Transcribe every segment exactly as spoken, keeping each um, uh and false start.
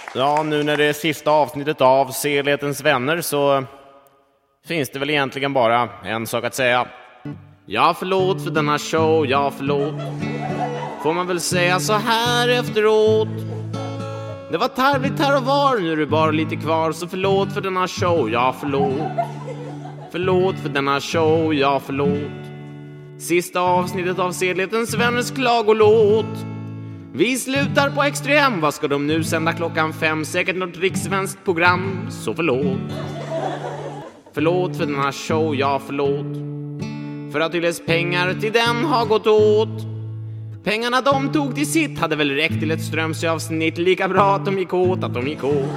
Ja, nu när det är sista avsnittet av Sedlighetens vänner så finns det väl egentligen bara en sak att säga. Ja, förlåt för denna show, ja förlåt. Får man väl säga så här efteråt. Det var tarvligt här och var, nu är det bara lite kvar. Så förlåt för denna show, ja förlåt. Förlåt för denna show, ja förlåt. Sista avsnittet av Sedlighetens vänners klagolåt. Vi slutar på Extrem, vad ska de nu sända klockan fem? Säkert något rikssvenskt program, så förlåt. Förlåt för denna show, ja förlåt. För att Yles pengar till den har gått åt. Pengarna de tog till sitt hade väl räckt till ett Strömsö-avsnitt. Lika bra att de gick åt, att de gick åt.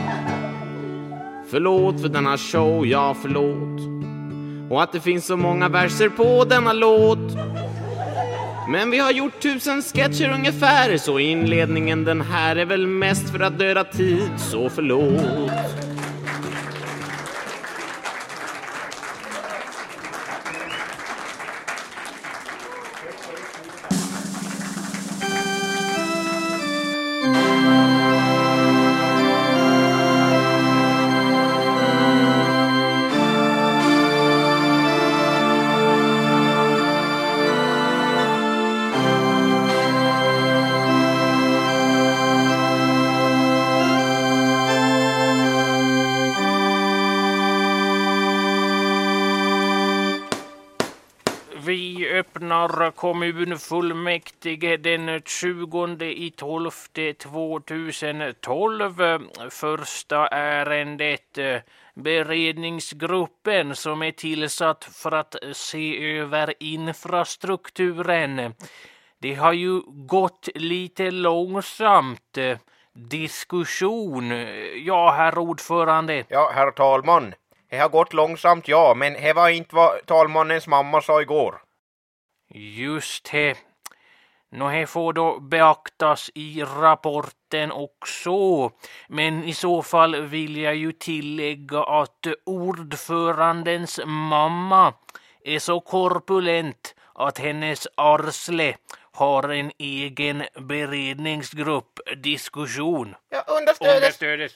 Förlåt för denna show, ja förlåt. Och att det finns så många verser på denna låt. Men vi har gjort tusen sketcher ungefär. Så inledningen den här är väl mest för att döda tid. Så förlåt. Kommunfullmäktige den tjugonde i tolfte tvåtusentolv. Första ärendet, beredningsgruppen som är tillsatt för att se över infrastrukturen. Det har ju gått lite långsamt. Diskussion. Ja, herr ordförande. Ja, herr talman. Det har gått långsamt, ja, men det var inte vad talmannens mamma sa igår. Just det. Nå, det får då beaktas i rapporten också. Men i så fall vill jag ju tillägga att ordförandens mamma är så korpulent att hennes arsle har en egen beredningsgrupp diskussion. Ja, understödes. Understödes.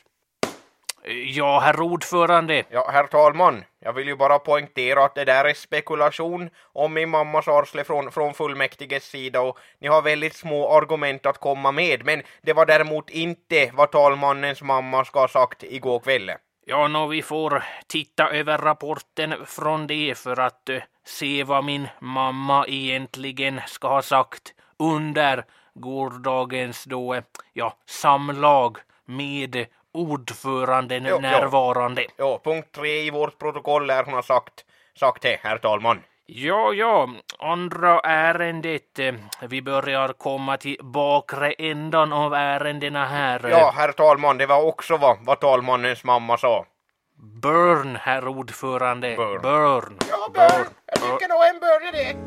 Ja, herr ordförande. Ja, herr talman. Jag vill ju bara poängtera att det där är spekulation om min mammas arsle från, från fullmäktiges sida och ni har väldigt små argument att komma med. Men det var däremot inte vad talmannens mamma ska ha sagt igår kväll. Ja, nå, vi får titta över rapporten från det för att uh, se vad min mamma egentligen ska ha sagt under gårdagens då, uh, ja, samlag med ordföranden jo, närvarande. Ja. ja, punkt tre i vårt protokoll är hon har sagt, sagt det, herr talman. Ja, ja, andra ärendet. Vi börjar komma till bakre ändan av ärendena här. Ja, herr talman, det var också vad, vad talmannens mamma sa. Burn, herr ordförande. Burn. Burn. Ja, burn. burn. Jag tycker nog en burn är det.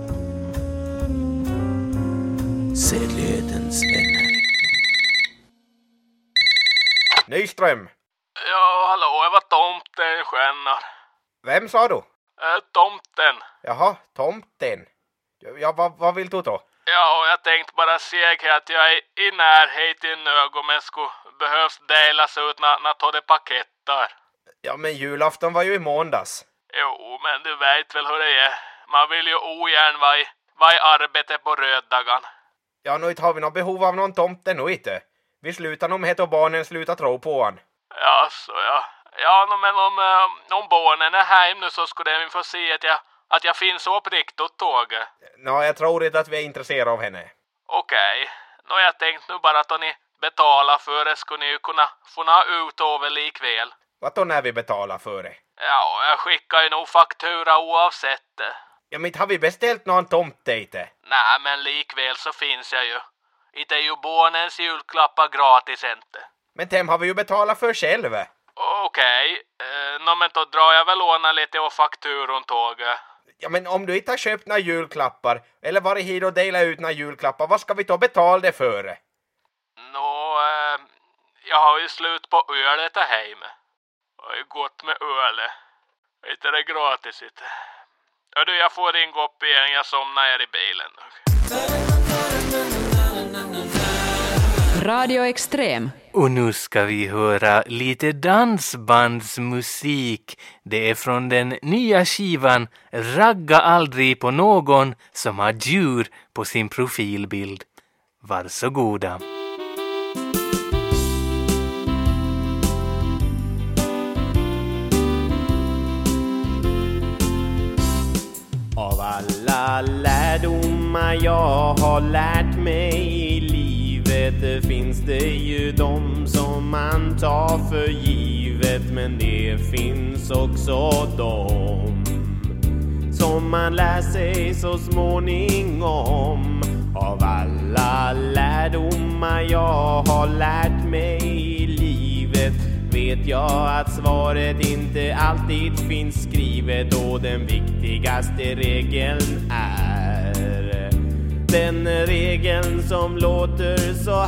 Sedlighetens vänner. Nyström. Ja, hallå, jag var tomten skännar. Vem sa du? Äh, tomten. Jaha, tomten. Ja, vad, vad vill du då? Ja, och jag tänkte bara säga att jag är i närheten nu men skulle behövs delas ut när, när tar det paketar. Ja, men julafton var ju i måndags. Jo, men du vet väl hur det är. Man vill ju ogärna vara i, vara i arbete på röddagen. Ja, nu har vi något behov av någon tomte nu inte. Vi slutar om het och barnen slutar tro på han. Ja, så ja. Ja, men om, om barnen är hem nu så skulle vi få se att jag, att jag finns upp riktigt tåget. Nå, jag tror inte att vi är intresserade av henne. Okej. Okay. Nå, jag tänkte nu bara att om ni betalar för det skulle ni ju kunna få nå ut över likväl. Vad då när vi betalar för det? Ja, jag skickar ju nog faktura oavsett det. Ja, men har vi beställt någon tomte inte? Nej, men likväl så finns jag ju. Inte är ju barnens julklappar gratis inte. Men dem har vi ju betalat för själva. Okej, okay. eh, no, men då drar jag väl låna lite av fakturon tåget. Ja, men om du inte har köpt några julklappar eller varit hit och delat ut några julklappar, vad ska vi då betala det för? Nå, eh, jag har ju slut på ölet här hemma. Jag har ju gått med ölet. Inte det gratis inte. Ja, du, jag får ringa upp igen, jag somnar här i bilen. Radio Extrem. Och nu ska vi höra lite dansbandsmusik. Det är från den nya skivan Ragga aldrig på någon som har djur på sin profilbild. Varsågoda. Av alla lärdomar jag har lärt mig i livet finns det ju de som man tar för givet, men det finns också de som man lär sig så småningom. Av alla lärdomar jag har lärt mig i livet vet jag att svaret inte alltid finns skrivet, och den viktigaste regeln är den regeln som låter så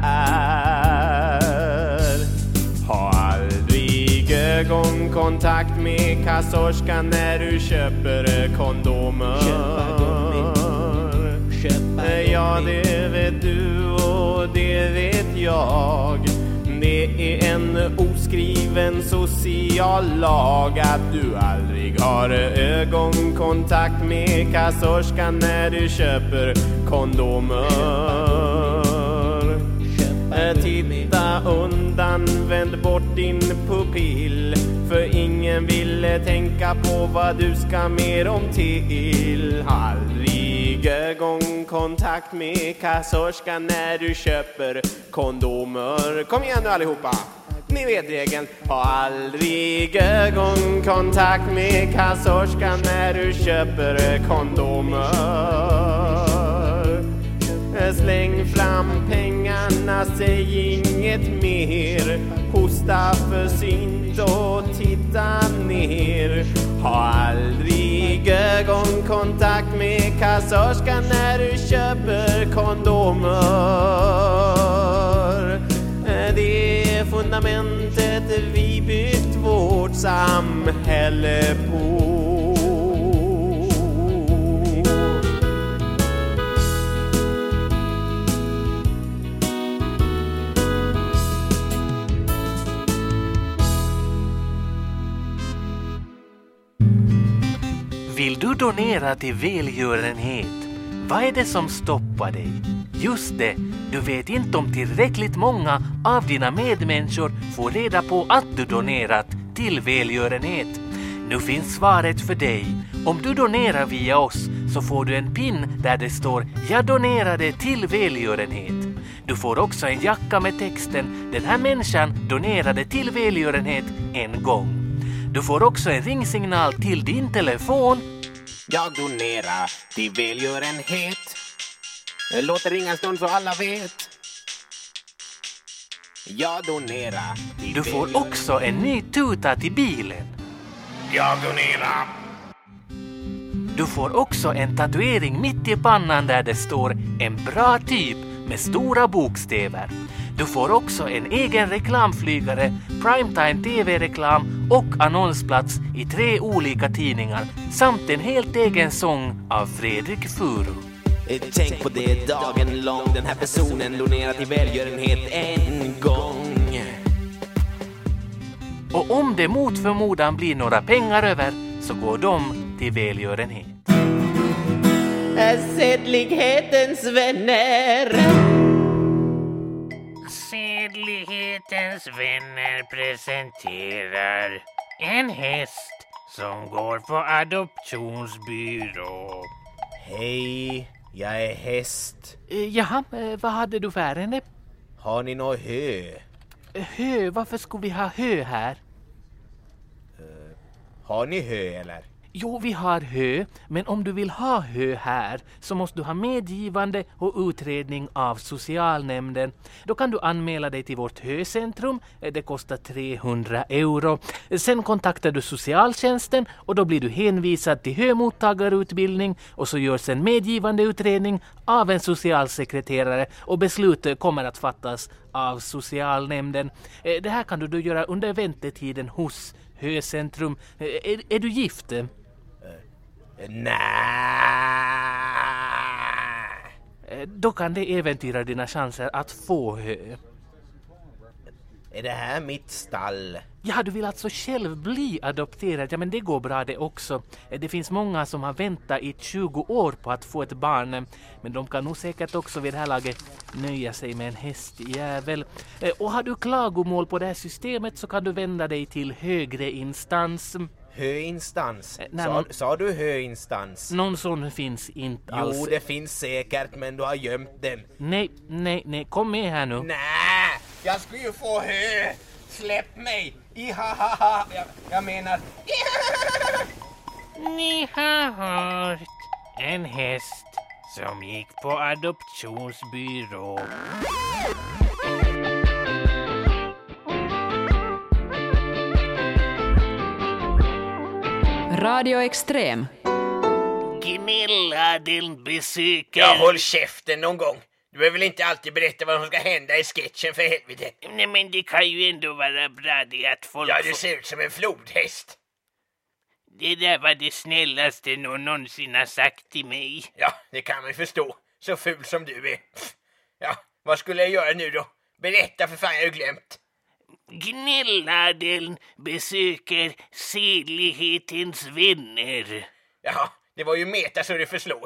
här: ha aldrig ögonkontakt med kassorskan när du köper kondomer. Ja, det vet du och det vet jag. Det är en oskriven social lag att du aldrig har ögonkontakt med kassorskan när du köper kondomer. Titta undan, vänd bort din pupill, för ingen ville tänka på vad du ska mer om till. Aldrig ögonkontakt med kassorskan när du köper kondomer. Kom igen nu allihopa, ni vet regeln. Ha aldrig ögonkontakt med kassorskan när du köper kondomer. Släng fram pengarna, säg inget mer. Hosta försynt och titta ner. Ha aldrig ögonkontakt med kassorskan när du köper kondomer. Det är fundamentet vi byggt vårt samhälle på. Vill du donera till välgörenhet? Vad är det som stoppar dig? Just det, du vet inte om tillräckligt många av dina medmänniskor får reda på att du donerat till välgörenhet. Nu finns svaret för dig. Om du donerar via oss så får du en pin där det står "Jag donerade till välgörenhet". Du får också en jacka med texten "Den här människan donerade till välgörenhet en gång". Du får också en ringsignal till din telefon. Jag donerar till välgörenhet. Låt det ringa en stund så alla vet. Jag donerar till Du får också en ny tuta till bilen. Jag donerar. Du får också en tatuering mitt i pannan där det står "En bra typ" med stora bokstäver. Du får också en egen reklamflygare, primetime tv-reklam och annonsplats i tre olika tidningar samt en helt egen sång av Fredrik Furu. Tänk på det dagen lång, den här personen donerar till välgörenhet en gång. Och om det mot förmodan blir några pengar över så går de till välgörenhet. Sedlighetens vänner. Sedlighetens vänner presenterar en häst som går på adoptionsbyrå. Hej, jag är häst. Eh, jaha, eh, vad hade du för ärende? Har ni något hö? Eh, Hö, varför skulle vi ha hö här? Uh, har ni hö eller? Jo, vi har hö, men om du vill ha hö här så måste du ha medgivande och utredning av socialnämnden. Då kan du anmäla dig till vårt höcentrum, det kostar trehundra euro. Sen kontaktar du socialtjänsten och då blir du hänvisad till hömottagarutbildning och så görs en medgivande utredning av en socialsekreterare och beslutet kommer att fattas av socialnämnden. Det här kan du då göra under väntetiden hos höcentrum. Är, är du gift? Nej. eh, då kan det äventyra dina chanser att få hö. Är det här mitt stall? Ja, du vill alltså själv bli adopterad. Ja, men det går bra det också. Det finns många som har väntat i tjugo år på att få ett barn. Men de kan nog säkert också vid det här laget nöja sig med en hästjävel. Och har du klagomål på det här systemet så kan du vända dig till högre instans. Höinstans? Nej, Sa, någon- sa du höinstans? Någon sån finns inte alls. Jo, det finns säkert, men du har gömt den. Nej, nej, nej. Kom med här nu. Nej, jag ska ju få hö. Släpp mig. Ihahaha. Jag, jag menar... Ni har hört en häst som gick på adoptionsbyrå. Radio Extrem. Gnälladeln besöker... Ja, håll käften någon gång. Du behöver väl inte alltid berätta vad som ska hända i sketchen, för helvete. Nej, men det kan ju ändå vara bra det att folk... Ja, du får- ser ut som en flodhäst. Det där var det snällaste någon någonsin har sagt till mig. Ja, det kan man förstå. Så ful som du är. Ja, vad skulle jag göra nu då? Berätta, för fan, jag har ju glömt. Gnälladeln besöker sedlighetens vänner. Ja, det var ju meta så det förslår.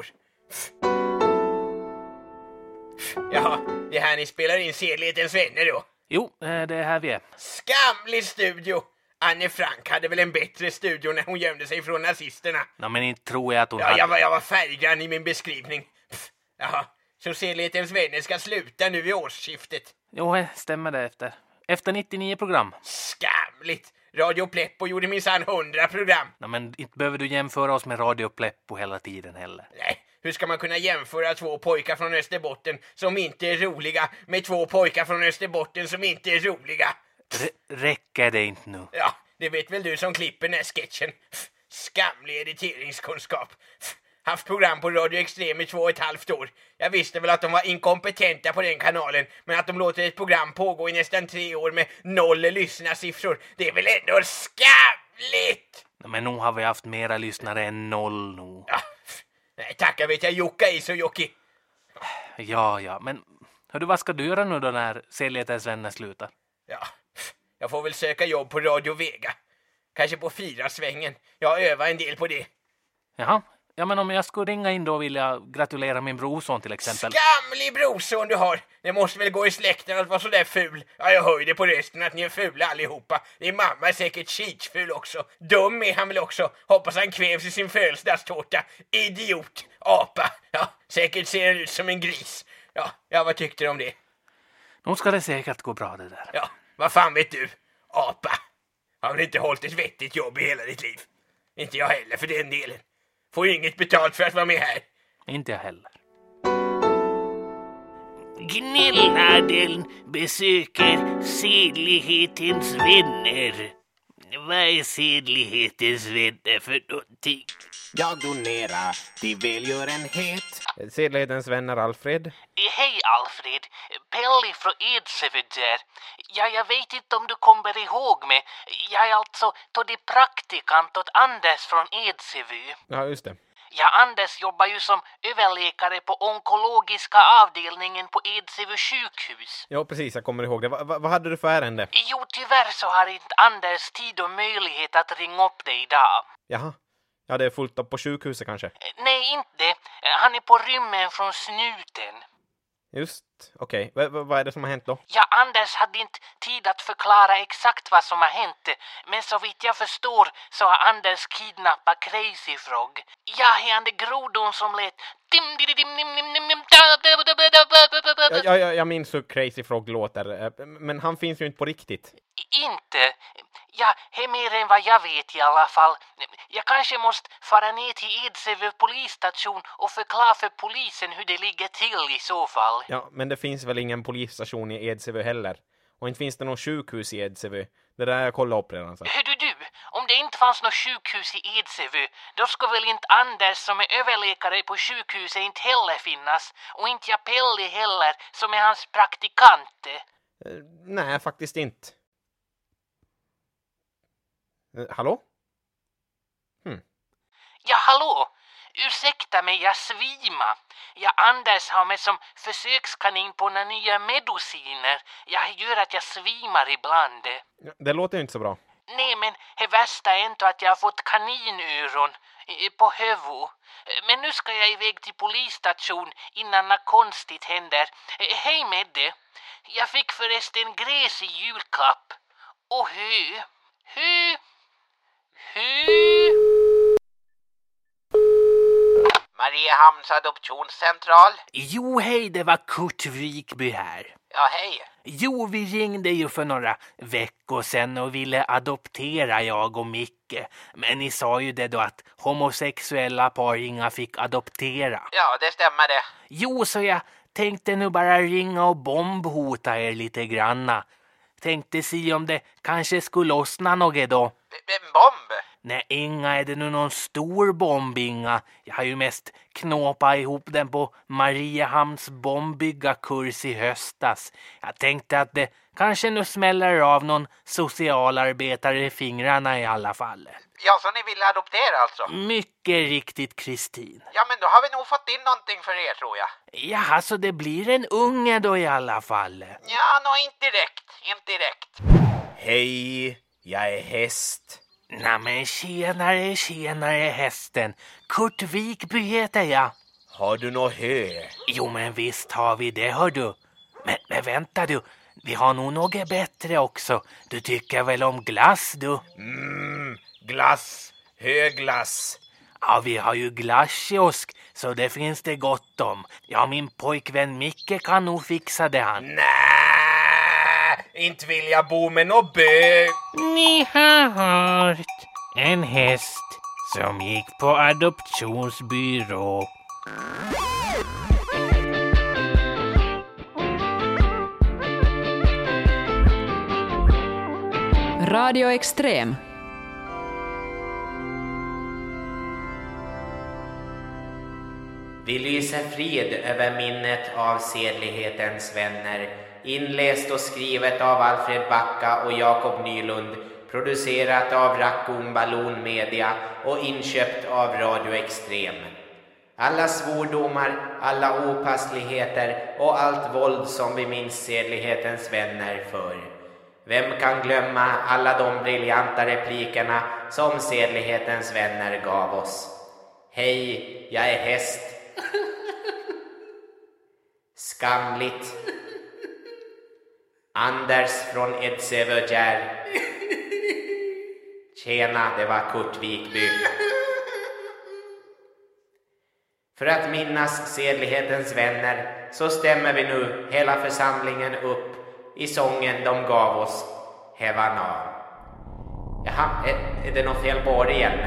Ja, det är här ni spelar in Sedlighetens vänner då. Jo, eh, det är här vi är. Skamlig studio! Anne Frank hade väl en bättre studio när hon gömde sig från nazisterna. Ja, men inte tror jag att hon Ja, hade... jag var, jag var färggrann i min beskrivning. Pff, jaha, så Sedlighetens vänner ska sluta nu vid årsskiftet. Jo, eh, stämmer det efter. Efter nittionio program. Skamligt! Radio Pleppo gjorde minsann hundra program. Ja, men inte behöver du jämföra oss med Radio Pleppo hela tiden heller. Nej, hur ska man kunna jämföra två pojkar från Österbotten som inte är roliga med två pojkar från Österbotten som inte är roliga? R- räcker det inte nu? Ja, det vet väl du som klipper den här sketchen. Pff, skamlig editeringskunskap. Pff, haft program på Radio Extrem i två och ett halvt år. Jag visste väl att de var inkompetenta på den kanalen, men att de låter ett program pågå i nästan tre år med noll lyssnarsiffror, det är väl ändå skamligt! Ja, men nu har vi haft mera lyssnare än noll nu. Ja, pff, nej, tacka vet jag Jukka is och Jocki. Ja, ja, men hördu, vad ska du göra nu då när Sedlighetens vänner slutar? Ja, pff, jag får väl söka jobb på Radio Vega. Kanske på Fyra-svängen. Jag övar en del på det. Jaha, ja, men om jag skulle ringa in då vill jag gratulera min brorson till exempel. Skamlig brorson du har. Det måste väl gå i släkten att vara så där ful. Ja, jag hör ju det på rösten att ni är fula allihopa. Din mamma är säkert skitful också. Dum är han väl också. Hoppas han kvävs i sin födelsedagstårta. Idiot. Apa. Ja, säkert ser han ut som en gris. Ja, ja, vad tyckte du om det? Nu ska det säkert gå bra det där. Ja, vad fan vet du? Apa. Har väl inte hållit ett vettigt jobb i hela ditt liv? Inte jag heller för den delen. Får ju inget betalt för att vara med här. Inte jag heller. Gnälladeln besöker Sedlighetens vänner. Vad är Sedlighetens vänner för någonting? Jag donerar till välgörenhet. Sedlighetens vänner Alfred. Hej Alfred, Pelli från Edsöved där. Ja, jag vet inte om du kommer ihåg mig. Jag är alltså Toddy praktikant åt Anders från Edsöved. Ja, just det. Ja, Anders jobbar ju som överläkare på onkologiska avdelningen på Edsöved sjukhus. Ja, precis, jag kommer ihåg det. Va, va, vad hade du för ärende? Jo, tyvärr så har inte Anders tid och möjlighet att ringa upp dig idag. Jaha. Ja, det är fullt upp på sjukhuset kanske. Nej, inte. Han är på rymmen från snuten. Just, okej. Okay. Va, va, vad är det som har hänt då? Ja, Anders hade inte tid att förklara exakt vad som har hänt. Men så vitt jag förstår så har Anders kidnappat Crazy Frog. Ja, han är grodon som lät... Ja, ja, ja, jag minns hur Crazy Frog låter. Men han finns ju inte på riktigt. Inte. Ja, det är mer än vad jag vet i alla fall. Jag kanske måste fara ner till Edsöved polisstation och förklara för polisen hur det ligger till i så fall. Ja, men det finns väl ingen polisstation i Edsöved heller. Och inte finns det någon sjukhus i Edsöved. Det där jag kollade upp redan. Så. Hördu du, om det inte fanns något sjukhus i Edsöved, då skulle väl inte Anders som är överläkare på sjukhuset inte heller finnas. Och inte jag Pelli heller som är hans praktikant. Uh, nej, faktiskt inte. Uh, hallå? Hmm. Ja, hallå? Ursäkta mig, jag svima. Jag Anders har mig som försökskanin på några nya mediciner. Jag gör att jag svimar ibland. Det låter inte så bra. Nej, men det värsta är inte att jag har fått kaninöron på huvud. Men nu ska jag iväg till polisstation innan något konstigt händer. Hej med det. Jag fick förresten gräs i julklapp. Och hö. Hö. Hö. Mariehamns adoptionscentral. Jo, hej, det var Kurt Wikby här. Ja, hej. Jo, vi ringde ju för några veckor sedan och ville adoptera jag och Micke. Men ni sa ju det då att homosexuella par inga fick adoptera. Ja, det stämmer det. Jo, så jag tänkte nu bara ringa och bombhota er lite granna. Tänkte se om det kanske skulle lossna något då. En bomb? Nej, inga är det nu någon stor bomb, inga. Jag har ju mest knåpat ihop den på Mariehamns bombbyggarkurs i höstas. Jag tänkte att det kanske nu smäller av någon socialarbetare i fingrarna i alla fall. Ja, så ni vill adoptera alltså? Mycket riktigt, Kristin. Ja, men då har vi nog fått in någonting för er, tror jag. Ja, så det blir en unge då i alla fall. Ja, nog inte direkt. Inte direkt. Hej, jag är häst. Nej, men tjenare, tjenare hästen. Kurt Wikby heter jag. Har du något hö? Jo, men visst har vi det, hör du. Men, men vänta du, vi har nog något bättre också. Du tycker väl om glass, du? Mm, glass. Höglass. Ja, vi har ju glasskiosk, så det finns det gott om. Ja, min pojkvän Micke kan nog fixa det han. Nej, inte vill jag bo med någon bög. Ni har hört en häst som gick på adoptionsbyrå. Radio Extrem. Vi lyser frid över minnet av sedlighetens vänner. Inläst och skrivet av Alfred Backa och Jakob Nylund. Producerat av Raccoon Balloon Media och inköpt av Radio Extrem. Alla svordomar, alla opassligheter och allt våld som vi minns sedlighetens vänner för. Vem kan glömma alla de briljanta replikerna som sedlighetens vänner gav oss? Hej, jag är häst. Skamligt. Anders från Edsövödjär. Tjena, det var Kurt Wikby. För att minnas sedlighetens vänner så stämmer vi nu hela församlingen upp i sången de gav oss, Hevana. Jaha, är, är det något fel på det igen?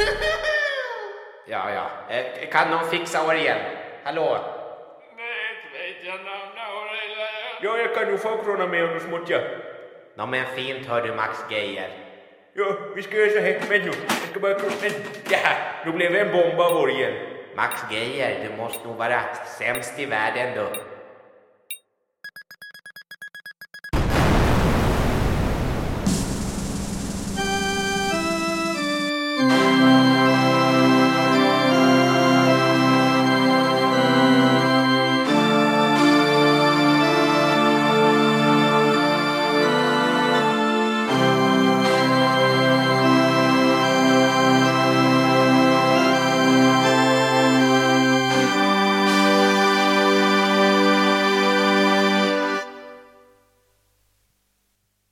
Ja, ja. Kan någon fixa år igen? Hallå? Ja, jag kan nog få krona med om du smått, ja. Nå, men fint hör du, Max Geijer. Ja, vi ska göra så här. Men nu, jag ska bara krona. Men, ja, nu blev det en bomb av år igen. Max Geijer, du måste nog vara sämst i världen då.